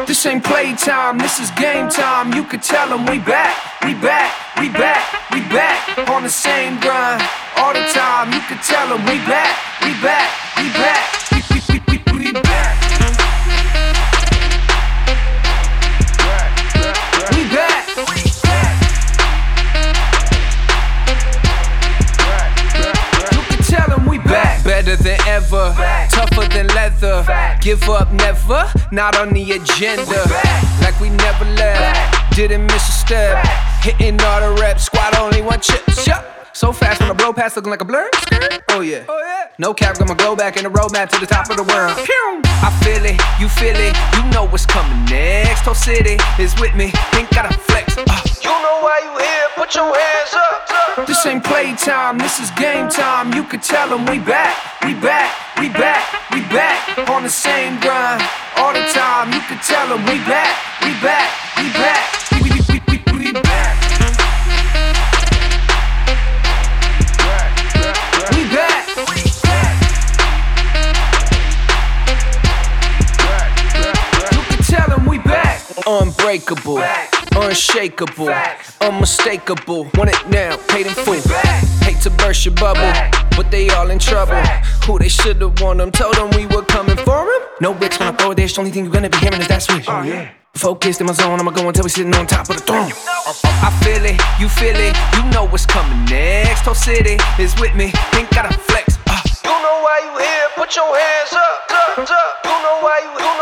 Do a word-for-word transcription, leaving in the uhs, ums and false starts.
This ain't playtime, this is game time. You could tell them we back, we back, we back, we back. On the same grind, all the time. You could tell them we back, we back, we back, we, we, we, we, we back. We back. You can tell them we back. Better than ever, tougher than leather. Give up never, not on the agenda. Like we never left, didn't miss a step. Hitting all the reps, squad only one chip. So fast when I blow past looking like a blur. Oh yeah, no cap, gonna go back in the roadmap to the top of the world. I feel it, you feel it, you know what's coming next. Whole city is with me, ain't gotta flex. uh. You know why you here, put your hands up. This ain't playtime, this is game time. You could tell them we back, we back, we back, we back. On the same grind, all the time. You could tell them we back, we back, we back, we, we, we, we, we back. We back. You can tell them we back. Unbreakable, unshakable, unmistakable. Want it now, paid in full. Hate to burst your bubble, but they all in trouble. Who they should've won them, told them we were coming for them. No bricks when I throw it there, the only thing you're gonna be hearing is that switch. Oh yeah. Focused in my zone, I'ma go until we sitting on top of the throne. I feel it, you feel it, you know what's coming next. Whole city is with me, ain't gotta flex. uh. You know why you here, put your hands up, up, up. You know why you here.